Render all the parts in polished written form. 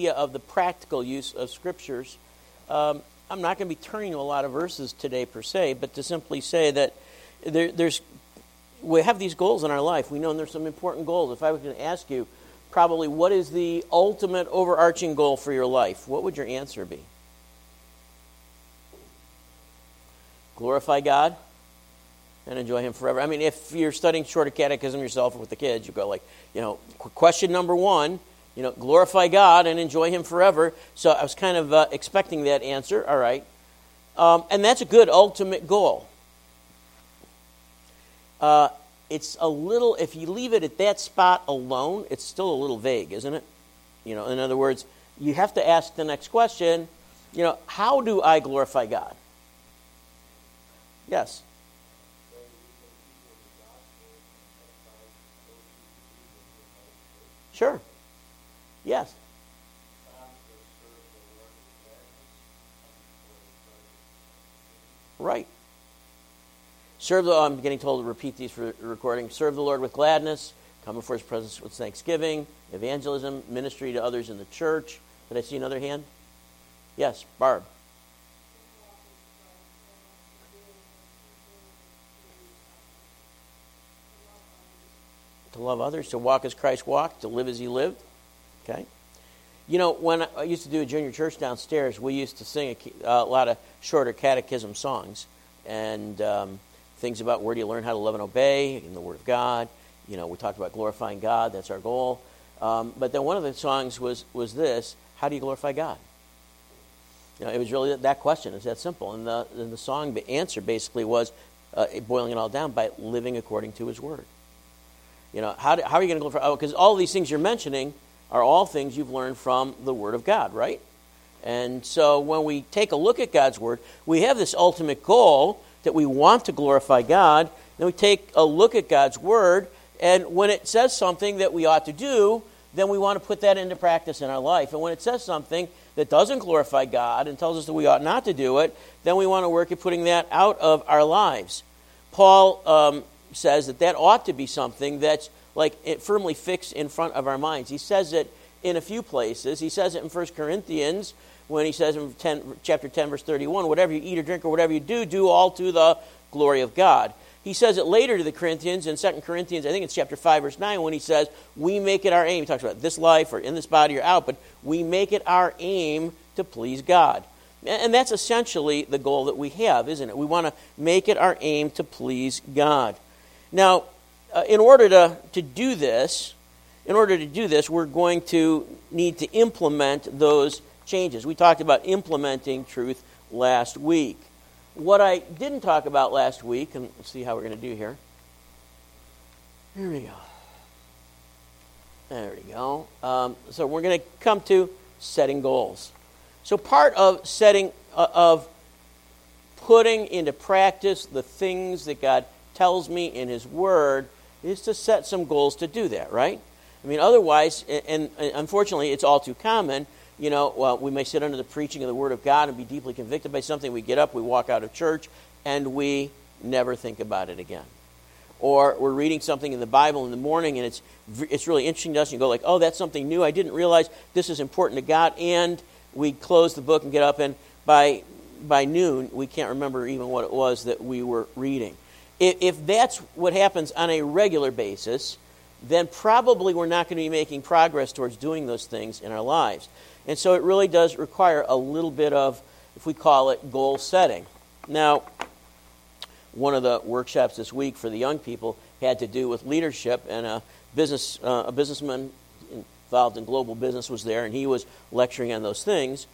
idea of the practical use of Scriptures, I'm not going to be turning to a lot of verses today per se, but to simply say that we have these goals in our life. We know there's some important goals. If I was going to ask you, probably, what is the ultimate overarching goal for your life? What would your answer be? Glorify God and enjoy Him forever. I mean, if you're studying shorter catechism yourself with the kids, you go like, question number 1, glorify God and enjoy Him forever. So I was kind of expecting that answer. All right. And that's a good ultimate goal. It's a little, if you leave it at that spot alone, it's still a little vague, isn't it? In other words, you have to ask the next question, how do I glorify God? Yes. Sure. Yes. Right. I'm getting told to repeat these for the recording. Serve the Lord with gladness, come before His presence with thanksgiving, evangelism, ministry to others in the church. Did I see another hand? Yes, Barb. To love others, to walk as Christ walked, to live as He lived. Okay. When I used to do a junior church downstairs, we used to sing a lot of shorter catechism songs and things about where do you learn how to love and obey in the Word of God. We talked about glorifying God. That's our goal. But then one of the songs was this: how do you glorify God? It was really that question. It's that simple. And the song, the answer basically was boiling it all down by living according to His Word. How are you going to glorify? Because all of these things you're mentioning are all things you've learned from the Word of God, right? And so when we take a look at God's Word, we have this ultimate goal that we want to glorify God. Then we take a look at God's Word, and when it says something that we ought to do, then we want to put that into practice in our life. And when it says something that doesn't glorify God and tells us that we ought not to do it, then we want to work at putting that out of our lives. Paul says that ought to be something that's firmly fixed in front of our minds. He says it in a few places. He says it in 1 Corinthians when he says in chapter 10, verse 31, whatever you eat or drink or whatever you do, do all to the glory of God. He says it later to the Corinthians in 2 Corinthians, I think it's chapter 5, verse 9, when he says, we make it our aim. He talks about this life or in this body or out, but we make it our aim to please God. And that's essentially the goal that we have, isn't it? We want to make it our aim to please God. Now, in order to do this, we're going to need to implement those changes. We talked about implementing truth last week. What I didn't talk about last week, and let's see how we're going to do here. Here we go. There we go. So we're going to come to setting goals. So part of of putting into practice the things that God tells me in His Word is to set some goals to do that, right? I mean, otherwise, and unfortunately, it's all too common, we may sit under the preaching of the Word of God and be deeply convicted by something. We get up, we walk out of church, and we never think about it again. Or we're reading something in the Bible in the morning, and it's really interesting to us, and you go like, oh, that's something new. I didn't realize this is important to God, and we close the book and get up, and by noon, we can't remember even what it was that we were reading. If that's what happens on a regular basis, then probably we're not going to be making progress towards doing those things in our lives. And so it really does require a little bit of, if we call it, goal setting. Now, one of the workshops this week for the young people had to do with leadership, and a businessman involved in global business was there, and he was lecturing on those things.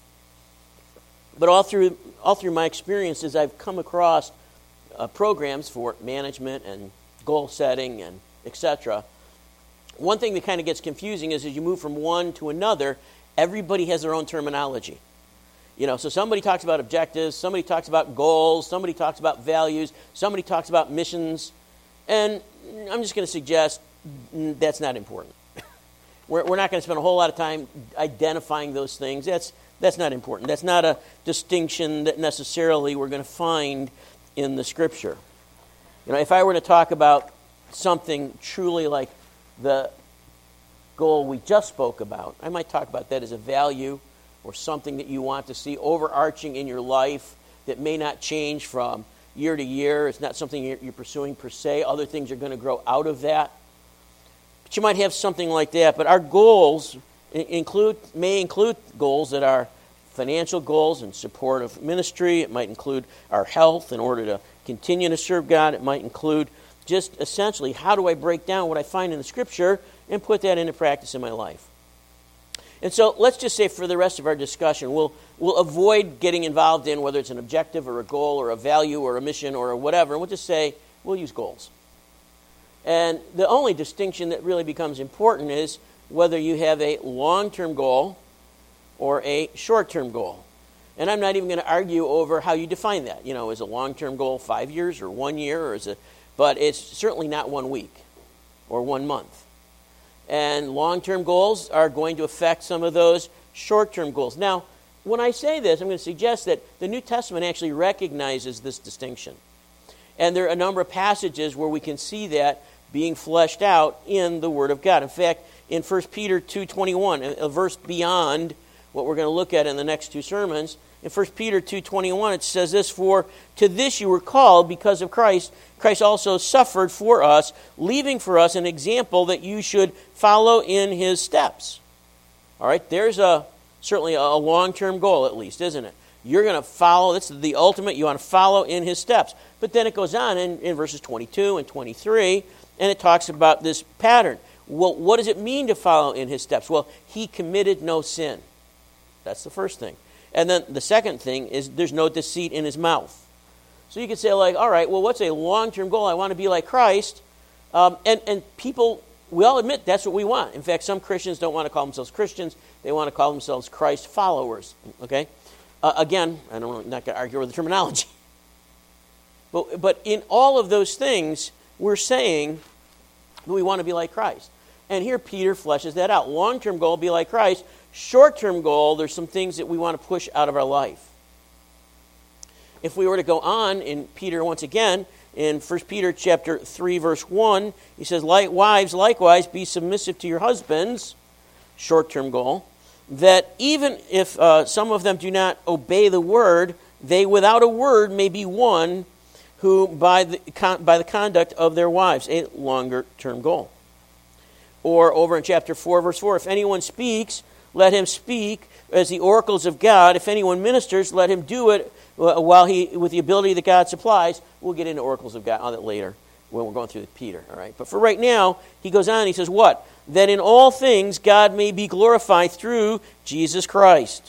But all through my experiences, I've come across programs for management and goal setting and etc. One thing that kind of gets confusing is as you move from one to another, everybody has their own terminology. So somebody talks about objectives, somebody talks about goals, somebody talks about values, somebody talks about missions, and I'm just going to suggest that's not important. We're not going to spend a whole lot of time identifying those things. That's not important. That's not a distinction that necessarily we're going to find in the Scripture. If I were to talk about something truly like the goal we just spoke about. I might talk about that as a value or something that you want to see overarching in your life that may not change from year to year. It's not something you're pursuing per se. Other things are going to grow out of that. But you might have something like that. But our goals may include goals that are financial goals in support of ministry. It might include our health in order to continue to serve God. It might include just essentially, how do I break down what I find in the Scripture and put that into practice in my life? And so let's just say for the rest of our discussion, we'll avoid getting involved in whether it's an objective or a goal or a value or a mission or whatever. And we'll just say we'll use goals. And the only distinction that really becomes important is whether you have a long-term goal or a short-term goal. And I'm not even going to argue over how you define that. Is a long-term goal 5 years or 1 year, but it's certainly not 1 week or 1 month. And long-term goals are going to affect some of those short-term goals. Now, when I say this, I'm going to suggest that the New Testament actually recognizes this distinction. And there are a number of passages where we can see that being fleshed out in the Word of God. In fact, in 1 Peter 2:21, a verse beyond what we're going to look at in the next two sermons, in 1 Peter 2:21, it says this, "For to this you were called because of Christ. Christ also suffered for us, leaving for us an example that you should follow in his steps." All right, there's certainly a long-term goal at least, isn't it? You're going to follow, that's the ultimate, you want to follow in his steps. But then it goes on in verses 22 and 23, and it talks about this pattern. Well, what does it mean to follow in his steps? Well, he committed no sin. That's the first thing. And then the second thing is there's no deceit in his mouth. So you could say, all right, well, what's a long-term goal? I want to be like Christ. And people, we all admit that's what we want. In fact, some Christians don't want to call themselves Christians. They want to call themselves Christ followers. Okay? Again, I'm not going to argue over the terminology. But in all of those things, we're saying that we want to be like Christ. And here Peter fleshes that out. Long-term goal, be like Christ. Short-term goal, there's some things that we want to push out of our life. If we were to go on in Peter once again, in 1 Peter chapter 3, verse 1, he says, "Wives, likewise, be submissive to your husbands," short-term goal, "that even if some of them do not obey the word, they without a word may be won, who by the conduct of their wives," a longer-term goal. Or over in chapter 4, verse 4, "If anyone speaks, let him speak as the oracles of God. If anyone ministers, let him do it with the ability that God supplies." We'll get into oracles of God on that later when we're going through Peter. All right. But for right now, he goes on. He says, "What? That in all things God may be glorified through Jesus Christ."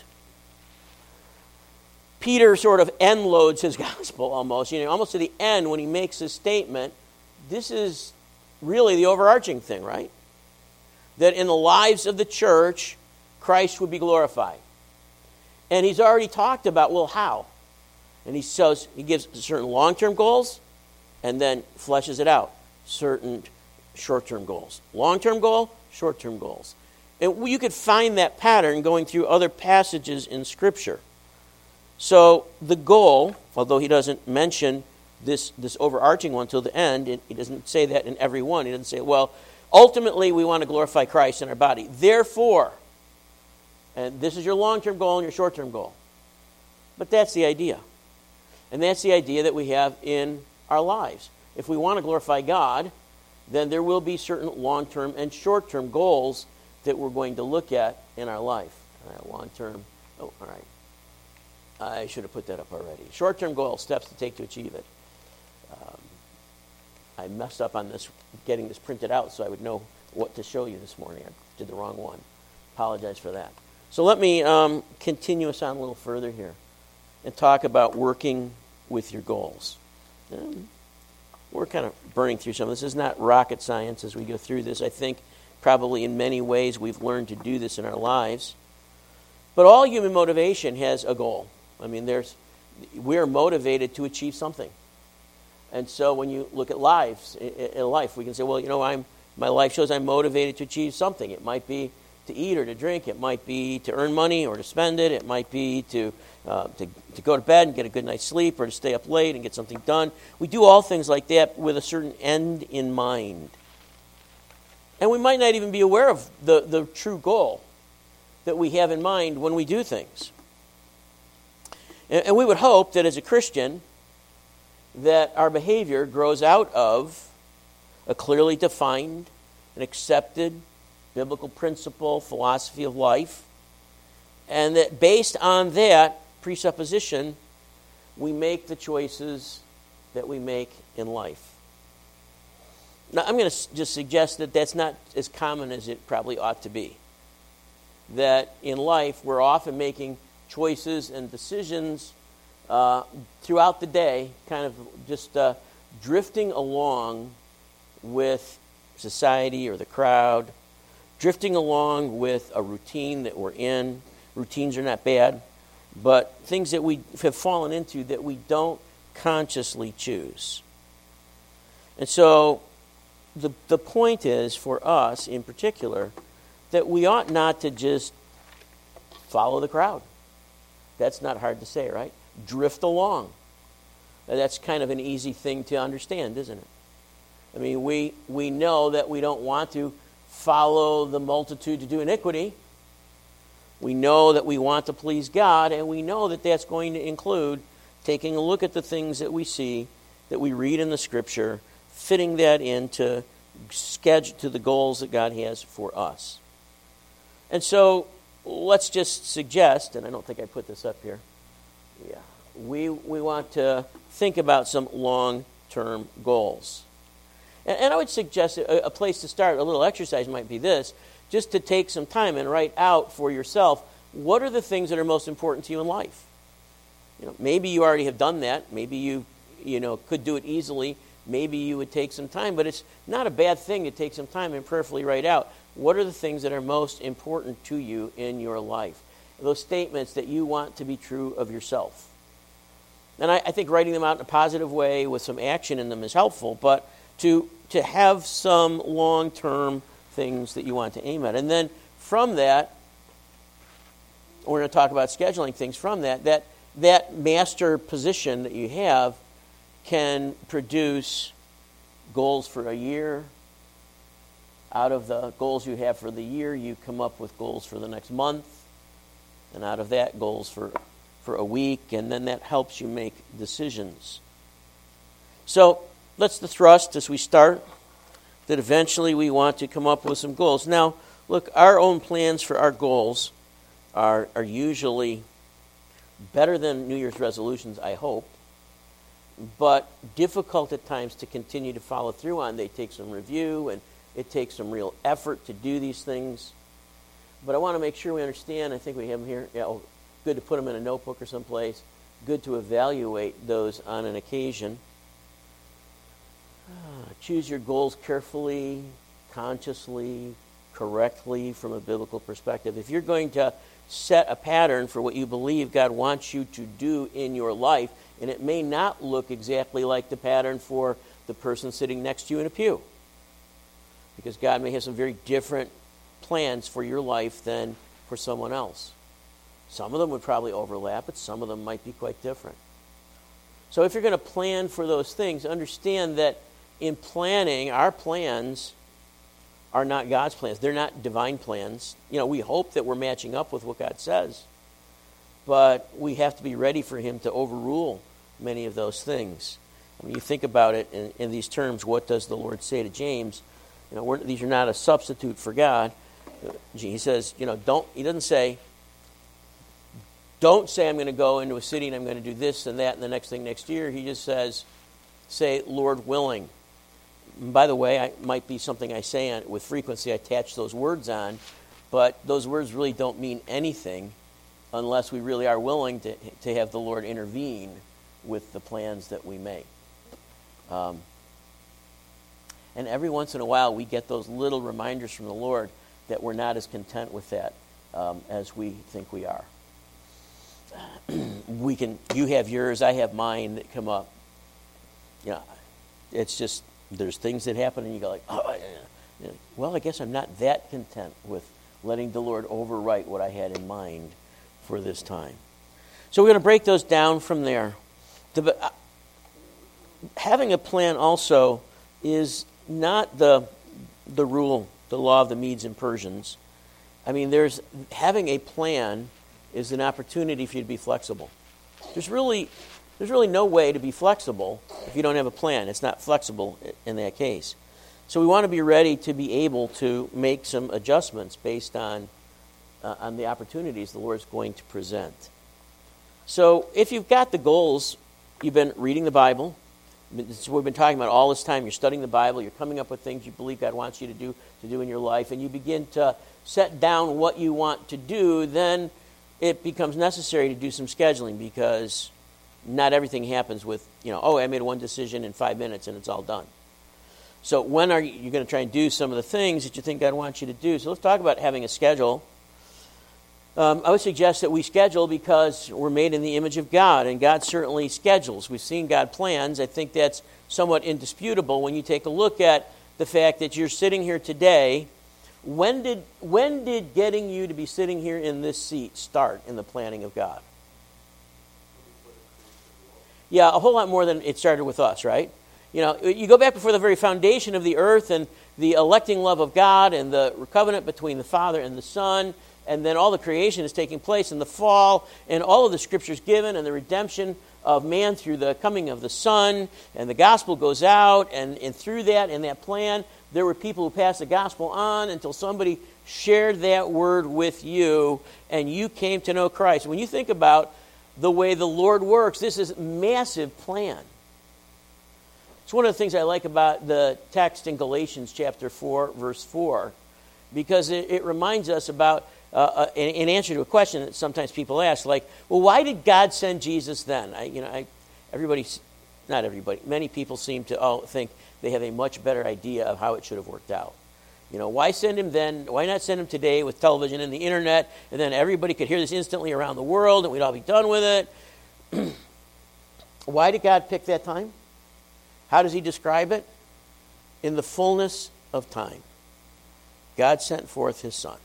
Peter sort of end loads his gospel almost. Almost to the end when he makes his statement. This is really the overarching thing, right? That in the lives of the church, Christ would be glorified. And he's already talked about, well, how? And he gives certain long-term goals and then fleshes it out. Certain short-term goals. Long-term goal, short-term goals. And you could find that pattern going through other passages in Scripture. So the goal, although he doesn't mention this overarching one till the end, he doesn't say that in every one. He doesn't say, well, ultimately we want to glorify Christ in our body. Therefore, and this is your long-term goal and your short-term goal. But that's the idea. And that's the idea that we have in our lives. If we want to glorify God, then there will be certain long-term and short-term goals that we're going to look at in our life. All right, long-term. Oh, all right. I should have put that up already. Short-term goal, steps to take to achieve it. I messed up on this, getting this printed out so I would know what to show you this morning. I did the wrong one. Apologize for that. So let me continue us on a little further here and talk about working with your goals. We're kind of burning through some of this. This is not rocket science as we go through this. I think probably in many ways we've learned to do this in our lives. But all human motivation has a goal. I mean, we're motivated to achieve something. And so when you look at life, we can say, well, my life shows I'm motivated to achieve something. It might be to eat or to drink. It might be to earn money or to spend it. It might be to go to bed and get a good night's sleep or to stay up late and get something done. We do all things like that with a certain end in mind. And we might not even be aware of the true goal that we have in mind when we do things. And we would hope that as a Christian, that our behavior grows out of a clearly defined and accepted biblical principle, philosophy of life, and that based on that presupposition, we make the choices that we make in life. Now, I'm going to just suggest that that's not as common as it probably ought to be. That in life, we're often making choices and decisions throughout the day, kind of just drifting along with society or the crowd, drifting along with a routine that we're in. Routines are not bad, but things that we have fallen into that we don't consciously choose. And so the point is, for us in particular, that we ought not to just follow the crowd. That's not hard to say, right? Drift along. That's kind of an easy thing to understand, isn't it? I mean, we know that we don't want to follow the multitude to do iniquity. We know that we want to please God, and we know that that's going to include taking a look at the things that we see, that we read in the Scripture, fitting that into schedule to the goals that God has for us. And so let's just suggest, and I don't think I put this up here. Yeah, we want to think about some long-term goals. And I would suggest a place to start, a little exercise might be this, just to take some time and write out for yourself, what are the things that are most important to you in life? You know, maybe you already have done that. Maybe you could do it easily. Maybe you would take some time, but it's not a bad thing to take some time and prayerfully write out what are the things that are most important to you in your life. Those statements that you want to be true of yourself. And I think writing them out in a positive way with some action in them is helpful, but to have some long-term things that you want to aim at. And then from that, we're going to talk about scheduling things from that master position that you have can produce goals for a year. Out of the goals you have for the year, you come up with goals for the next month. And out of that, goals for a week. And then that helps you make decisions. So that's the thrust as we start, that eventually we want to come up with some goals. Now, look, our own plans for our goals are usually better than New Year's resolutions, I hope, but difficult at times to continue to follow through on. They take some review, and it takes some real effort to do these things. But I want to make sure we understand, I think we have them here, good to put them in a notebook or someplace, good to evaluate those on an occasion. Choose your goals carefully, consciously, correctly from a biblical perspective. If you're going to set a pattern for what you believe God wants you to do in your life, and it may not look exactly like the pattern for the person sitting next to you in a pew, because God may have some very different plans for your life than for someone else. Some of them would probably overlap, but some of them might be quite different. So if you're going to plan for those things, understand that in planning, our plans are not God's plans. They're not divine plans. You know, we hope that we're matching up with what God says, but we have to be ready for Him to overrule many of those things. I mean, you think about it in these terms, what does the Lord say to James? You know, these are not a substitute for God. He says, he doesn't say, don't say I'm going to go into a city and I'm going to do this and that and the next thing next year. He just says, say, Lord willing. And by the way, it might be something I say with frequency, I attach those words on, but those words really don't mean anything unless we really are willing to have the Lord intervene with the plans that we make. And every once in a while, we get those little reminders from the Lord that we're not as content with that as we think we are. You have yours, I have mine that come up. It's just, there's things that happen and you go like, well, I guess I'm not that content with letting the Lord overwrite what I had in mind for this time. So we're going to break those down from there. Having a plan also is not the rule the law of the Medes and Persians. I mean, having a plan is an opportunity for you to be flexible. There's really no way to be flexible if you don't have a plan. It's not flexible in that case. So we want to be ready to be able to make some adjustments based on the opportunities the Lord's going to present. So if you've got the goals, you've been reading the Bible. This is what we've been talking about all this time. You're studying the Bible. You're coming up with things you believe God wants you to do in your life, and you begin to set down what you want to do. Then it becomes necessary to do some scheduling, because not everything happens with, I made one decision in 5 minutes and it's all done. So when are you going to try and do some of the things that you think God wants you to do? So let's talk about having a schedule. I would suggest that we schedule because we're made in the image of God, and God certainly schedules. We've seen God plans. I think that's somewhat indisputable when you take a look at the fact that you're sitting here today. When did getting you to be sitting here in this seat start in the planning of God? Yeah, a whole lot more than it started with us, right? You go back before the very foundation of the earth and the electing love of God and the covenant between the Father and the Son, and then all the creation is taking place in the fall, and all of the scriptures given, and the redemption of man through the coming of the Son, and the gospel goes out, and through that, in that plan, there were people who passed the gospel on until somebody shared that word with you, and you came to know Christ. When you think about the way the Lord works, this is a massive plan. It's one of the things I like about the text in Galatians chapter 4, verse 4, because it reminds us about, in answer to a question that sometimes people ask, like, well, why did God send Jesus then? Many people seem to think they have a much better idea of how it should have worked out. Why send him then? Why not send him today with television and the internet, and then everybody could hear this instantly around the world, and we'd all be done with it? Why did God pick that time? How does he describe it? In the fullness of time, God sent forth his Son.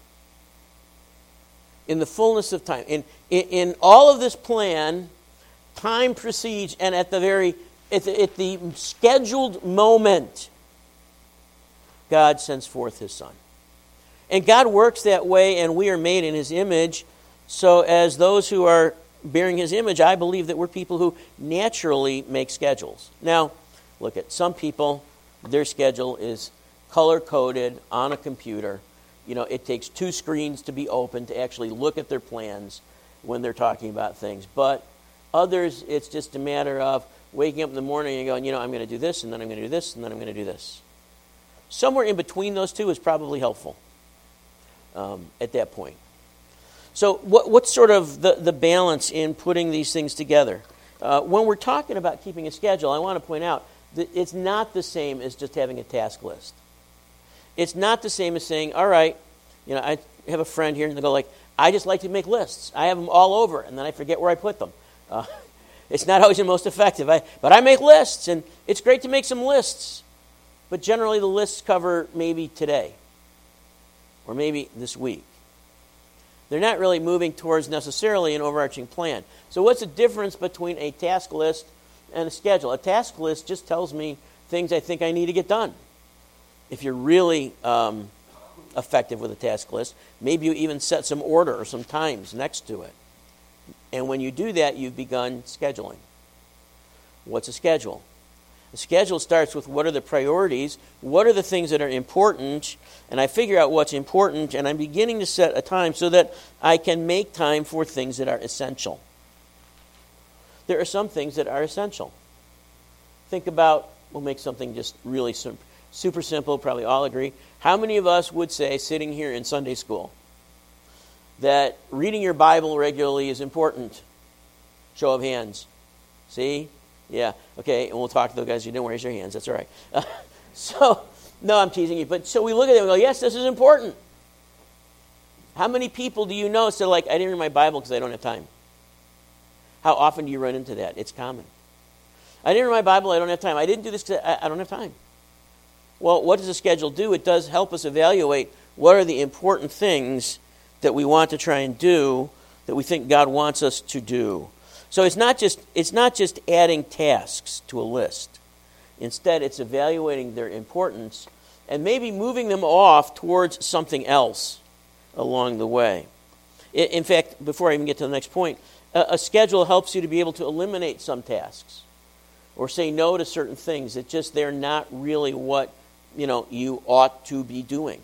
In the fullness of time. In all of this plan, time precedes, and at the scheduled moment, God sends forth his Son. And God works that way, and we are made in his image. So as those who are bearing his image, I believe that we're people who naturally make schedules. Now, look at some people, their schedule is color-coded on a computer. It takes 2 screens to be open to actually look at their plans when they're talking about things. But others, it's just a matter of waking up in the morning and going, I'm going to do this, and then I'm going to do this, and then I'm going to do this. Somewhere in between those two is probably helpful at that point. So what's sort of the balance in putting these things together? When we're talking about keeping a schedule, I want to point out that it's not the same as just having a task list. It's not the same as saying, all right, I have a friend here, and they go like, I just like to make lists. I have them all over, and then I forget where I put them. It's not always the most effective. But I make lists, and it's great to make some lists. But generally the lists cover maybe today or maybe this week. They're not really moving towards necessarily an overarching plan. So what's the difference between a task list and a schedule? A task list just tells me things I think I need to get done. If you're really effective with a task list, maybe you even set some order or some times next to it. And when you do that, you've begun scheduling. What's a schedule? A schedule starts with what are the priorities, what are the things that are important, and I figure out what's important, and I'm beginning to set a time so that I can make time for things that are essential. There are some things that are essential. Think about, we'll make something just really super simple, probably all agree. How many of us would say, sitting here in Sunday school, that reading your Bible regularly is important? Show of hands. See? Yeah. Okay, and we'll talk to those guys who didn't raise their hands. That's all right. No, I'm teasing you. But so we look at it and we go, yes, this is important. How many people do you know say, like, I didn't read my Bible because I don't have time? How often do you run into that? It's common. I didn't read my Bible, I don't have time. I didn't do this because I don't have time. Well, what does a schedule do? It does help us evaluate what are the important things that we want to try and do, that we think God wants us to do. So it's not just adding tasks to a list. Instead, it's evaluating their importance and maybe moving them off towards something else along the way. In fact, before I even get to the next point, a schedule helps you to be able to eliminate some tasks or say no to certain things that just they're not really what you ought to be doing.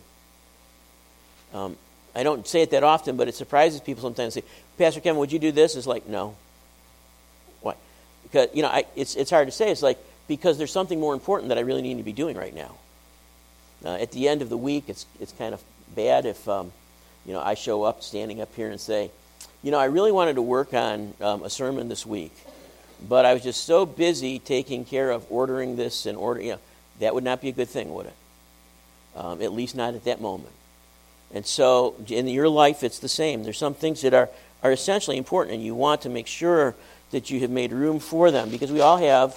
I don't say it that often, but it surprises people sometimes. Say, Pastor Kevin, would you do this? It's like, no. Why? Because it's hard to say. It's like, because there's something more important that I really need to be doing right now. At the end of the week, it's kind of bad if I show up standing up here and say, I really wanted to work on a sermon this week, but I was just so busy taking care of ordering this and that would not be a good thing, would it? At least not at that moment. And so in your life, it's the same. There's some things that are essentially important, and you want to make sure that you have made room for them, because we all have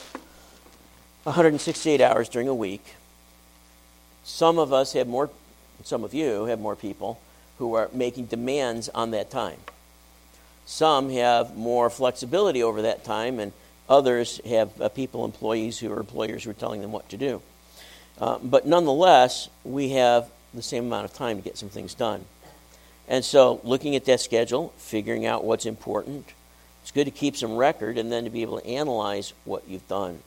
168 hours during a week. Some of us have more, some of you have more people who are making demands on that time. Some have more flexibility over that time, and others have employees who are employers who are telling them what to do. But nonetheless, we have the same amount of time to get some things done. And so looking at that schedule, figuring out what's important, it's good to keep some record and then to be able to analyze what you've done.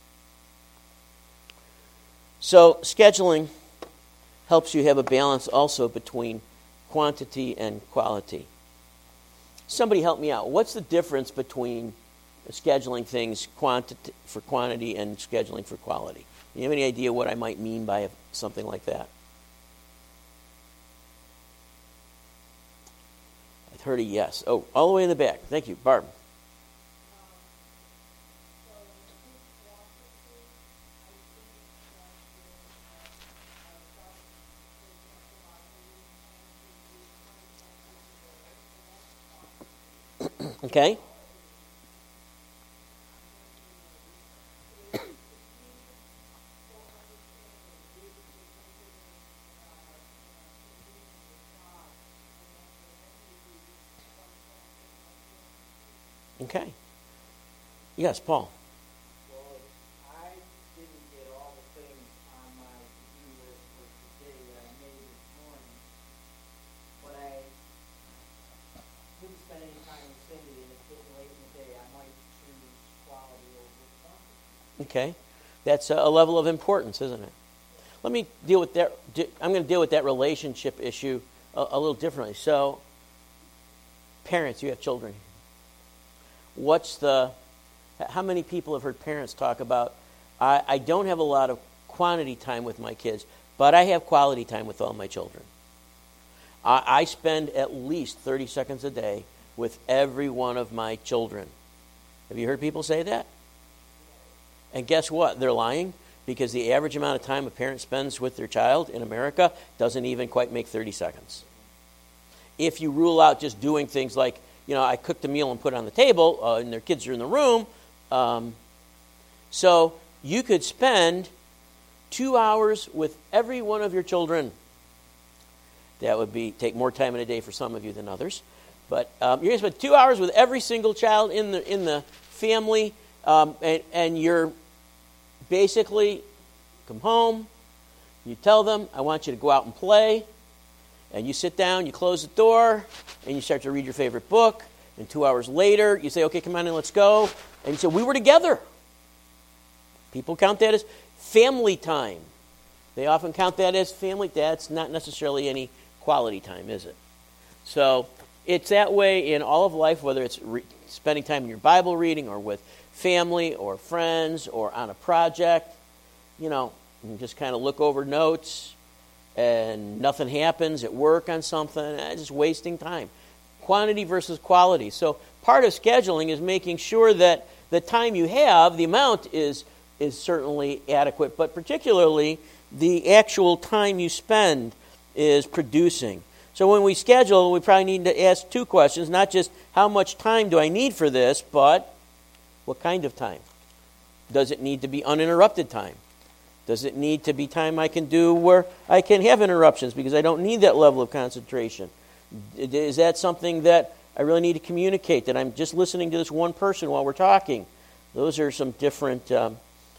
So scheduling helps you have a balance also between quantity and quality. Somebody help me out. What's the difference between scheduling things for quantity and scheduling for quality? Do you have any idea what I might mean by something like that? I heard a yes. Oh, all the way in the back. Thank you, Barb. Okay. Okay. Yes, Paul. Well, I didn't get all the things on my to-do list for today that I made this morning, but I didn't spend any time with Cindy, and it's getting late in the day. I might choose quality over quantity. Okay. That's a level of importance, isn't it? Let me deal with that. I'm going to deal with that relationship issue a little differently. So, parents, you have children. How many people have heard parents talk about, I don't have a lot of quantity time with my kids, but I have quality time with all my children. I spend at least 30 seconds a day with every one of my children. Have you heard people say that? And guess what? They're lying, because the average amount of time a parent spends with their child in America doesn't even quite make 30 seconds. If you rule out just doing things like, I cooked a meal and put it on the table, and their kids are in the room. So you could spend 2 hours with every one of your children. That would take more time in a day for some of you than others. But you're going to spend 2 hours with every single child in the family, and you're basically come home, you tell them, I want you to go out and play. And you sit down, you close the door, and you start to read your favorite book. And 2 hours later, you say, okay, come on in, let's go. And you say, we were together. People count that as family time. They often count that as family. That's not necessarily any quality time, is it? So it's that way in all of life, whether it's spending time in your Bible reading or with family or friends or on a project. You just kind of look over notes, and nothing happens at work on something, just wasting time. Quantity versus quality. So part of scheduling is making sure that the time you have, the amount is certainly adequate, but particularly the actual time you spend is producing. So when we schedule, we probably need to ask two questions, not just how much time do I need for this, but what kind of time? Does it need to be uninterrupted time? Does it need to be time I can do where I can have interruptions because I don't need that level of concentration? Is that something that I really need to communicate, that I'm just listening to this one person while we're talking? Those are some different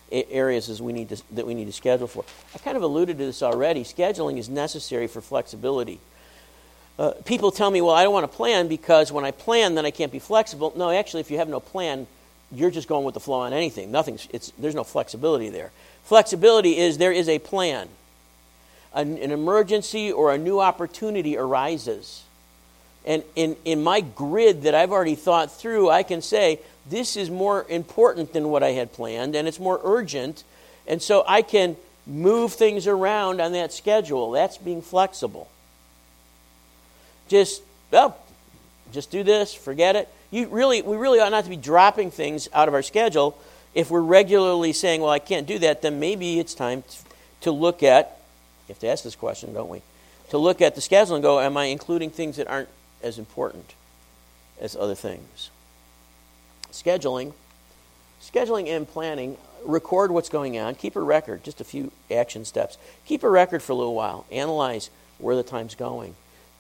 areas that we need to schedule for. I kind of alluded to this already. Scheduling is necessary for flexibility. People tell me, well, I don't want to plan because when I plan, then I can't be flexible. No, actually, if you have no plan, you're just going with the flow on anything. There's no flexibility there. Flexibility is there is a plan. An emergency or a new opportunity arises. And in my grid that I've already thought through, I can say, this is more important than what I had planned, and it's more urgent. And so I can move things around on that schedule. That's being flexible. Just do this, forget it. We really ought not to be dropping things out of our schedule. If we're regularly saying, well, I can't do that, then maybe it's time to look at, you have to ask this question, don't we? To look at the schedule and go, am I including things that aren't as important as other things? Scheduling and planning, record what's going on, keep a record, just a few action steps. Keep a record for a little while, analyze where the time's going.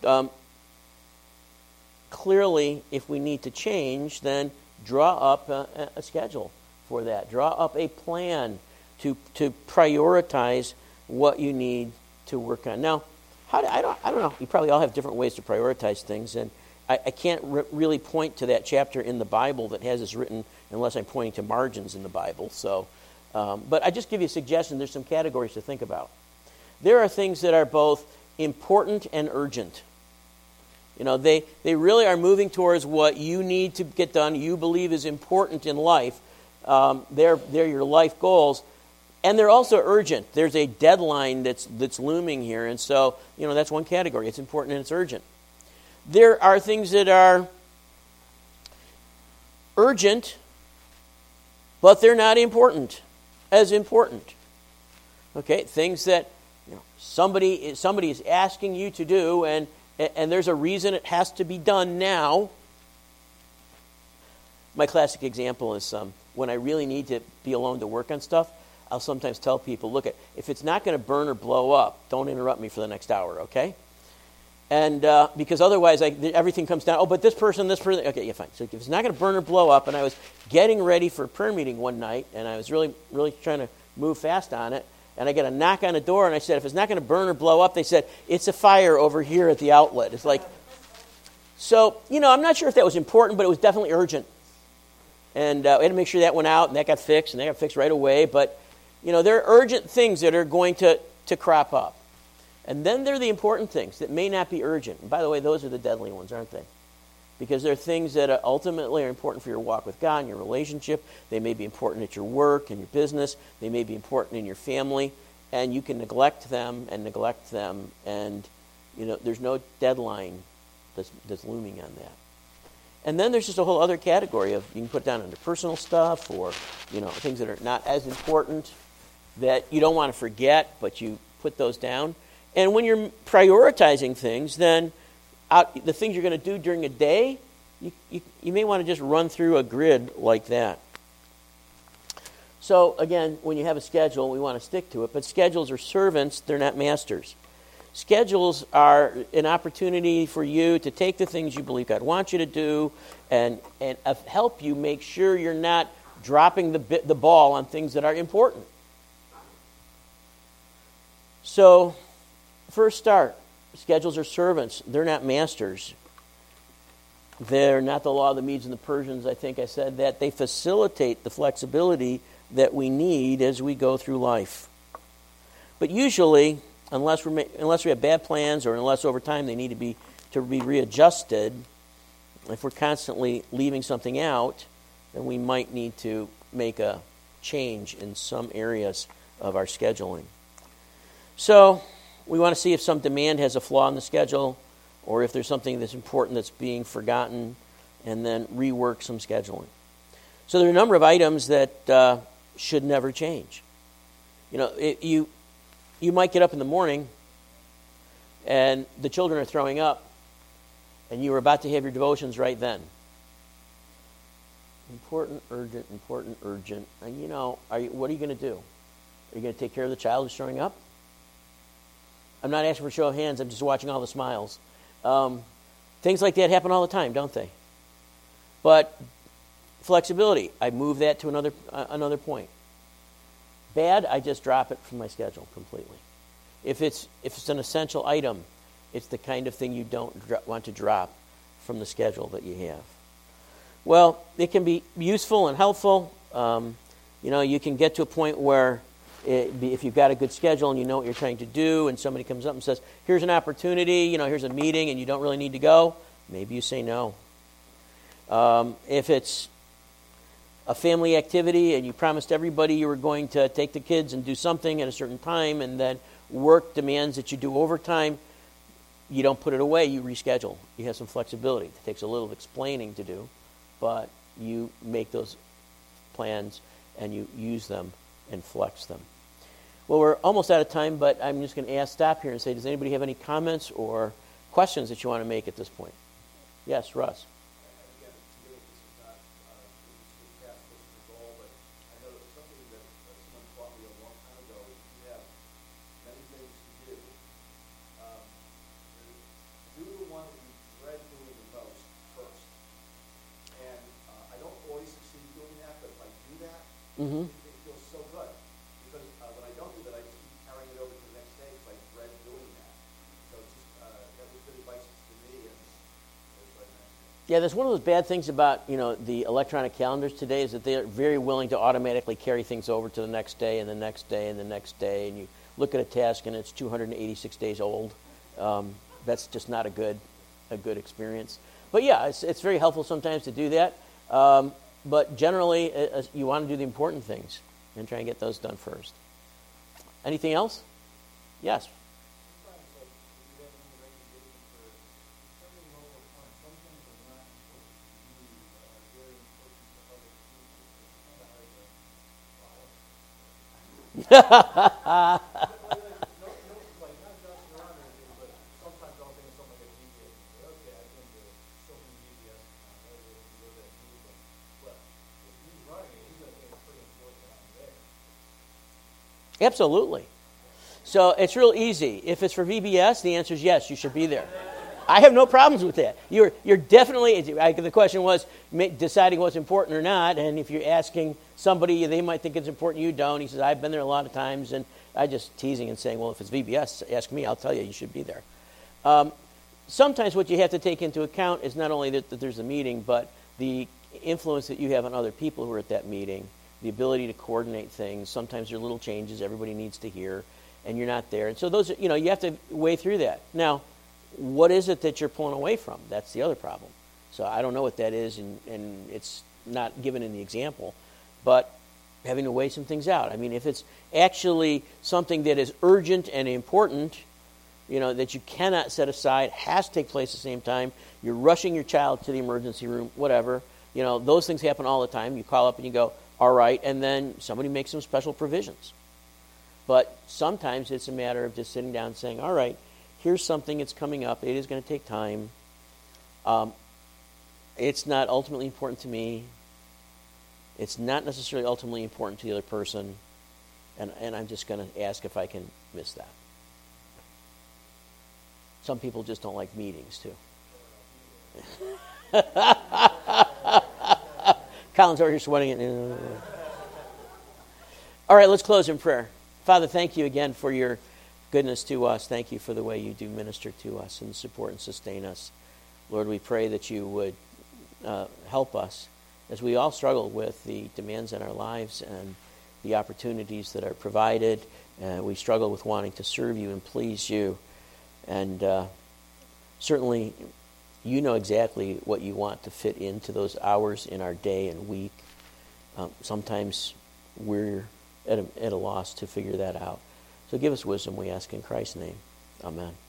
Clearly, if we need to change, then draw up a schedule for that. Draw up a plan to prioritize what you need to work on. Now, I don't know. You probably all have different ways to prioritize things, and I can't really point to that chapter in the Bible that has this written unless I'm pointing to margins in the Bible. So, but I just give you a suggestion. There's some categories to think about. There are things that are both important and urgent. You know, they really are moving towards what you need to get done, you believe is important in life. They're your life goals. And they're also urgent. There's a deadline that's looming here. And so, that's one category. It's important and it's urgent. There are things that are urgent, but they're not as important. Okay, things that somebody is asking you to do, and there's a reason it has to be done now. My classic example is when I really need to be alone to work on stuff, I'll sometimes tell people, look, if it's not going to burn or blow up, don't interrupt me for the next hour, okay? And because otherwise everything comes down, but this person, okay, yeah, fine. So if it's not going to burn or blow up, and I was getting ready for a prayer meeting one night, and I was really, really trying to move fast on it, and I get a knock on the door, and I said, if it's not going to burn or blow up, they said, it's a fire over here at the outlet. It's like, so, I'm not sure if that was important, but it was definitely urgent. And we had to make sure that went out, and that got fixed right away. But, there are urgent things that are going to crop up. And then there are the important things that may not be urgent. And by the way, those are the deadly ones, aren't they? Because they're things that ultimately are important for your walk with God and your relationship. They may be important at your work and your business. They may be important in your family. And you can neglect them, and there's no deadline that's looming on that. And then there's just a whole other category of, you can put down under personal stuff or, things that are not as important that you don't want to forget, but you put those down. And when you're prioritizing things, then the things you're going to do during a day, you may want to just run through a grid like that. So again, when you have a schedule, we want to stick to it. But schedules are servants, they're not masters. Schedules are an opportunity for you to take the things you believe God wants you to do and help you make sure you're not dropping the ball on things that are important. So, first start, schedules are servants. They're not masters. They're not the law of the Medes and the Persians. I think I said that. They facilitate the flexibility that we need as we go through life. But usually, unless we have bad plans or unless over time they need to be readjusted, if we're constantly leaving something out, then we might need to make a change in some areas of our scheduling. So we want to see if some demand has a flaw in the schedule or if there's something that's important that's being forgotten, and then rework some scheduling. So there are a number of items that should never change. You might get up in the morning and the children are throwing up and you were about to have your devotions right then. Important, urgent. And what are you going to do? Are you going to take care of the child who's throwing up? I'm not asking for a show of hands. I'm just watching all the smiles. Things like that happen all the time, don't they? But flexibility, I move that to another point. bad, I just drop it from my schedule completely. If it's an essential item, it's the kind of thing you don't want to drop from the schedule that you have. Well, it can be useful and helpful. You can get to a point where if you've got a good schedule and you know what you're trying to do, and somebody comes up and says, here's an opportunity, here's a meeting, and you don't really need to go, maybe you say no. If it's a family activity and you promised everybody you were going to take the kids and do something at a certain time, and then work demands that you do overtime, you don't put it away, you reschedule. You have some flexibility. It takes a little explaining to do, but you make those plans and you use them and flex them. Well, we're almost out of time, but I'm just going to stop here and say, does anybody have any comments or questions that you want to make at this point? Yes, Russ. Mm-hmm. It feels so good because when I don't do that, I just keep carrying it over to the next day because I dread doing that. So it's just that was good advice to me, and that's what I mentioned. Yeah, that's one of those bad things about the electronic calendars today is that they are very willing to automatically carry things over to the next day and the next day and the next day, and you look at a task and it's 286 days old. That's just not a good experience. But yeah, it's very helpful sometimes to do that. But generally, you want to do the important things and try and get those done first. Anything else? Yes. Absolutely. So it's real easy. If it's for VBS, the answer is yes, you should be there. I have no problems with that. You're definitely, the question was deciding what's important or not, and if you're asking somebody, they might think it's important, you don't. He says, I've been there a lot of times, and I just teasing and saying, well, if it's VBS, ask me, I'll tell you should be there. Sometimes what you have to take into account is not only that there's a meeting, but the influence that you have on other people who are at that meeting, the ability to coordinate things. Sometimes there are little changes everybody needs to hear, and you're not there. And so those, you have to weigh through that. Now, what is it that you're pulling away from? That's the other problem. So I don't know what that is, and it's not given in the example, but having to weigh some things out. I mean, if it's actually something that is urgent and important, that you cannot set aside, has to take place at the same time, you're rushing your child to the emergency room, whatever, those things happen all the time. You call up and you go, all right, and then somebody makes some special provisions. But sometimes it's a matter of just sitting down and saying, all right, here's something that's coming up. It is going to take time. It's not ultimately important to me. It's not necessarily ultimately important to the other person. And I'm just going to ask if I can miss that. Some people just don't like meetings, too. Colin's over here sweating it. All right, let's close in prayer. Father, thank you again for your goodness to us. Thank you for the way you do minister to us and support and sustain us. Lord, we pray that you would help us as we all struggle with the demands in our lives and the opportunities that are provided. We struggle with wanting to serve you and please you. And certainly, you know exactly what you want to fit into those hours in our day and week. Sometimes we're at a loss to figure that out. So give us wisdom, we ask in Christ's name. Amen.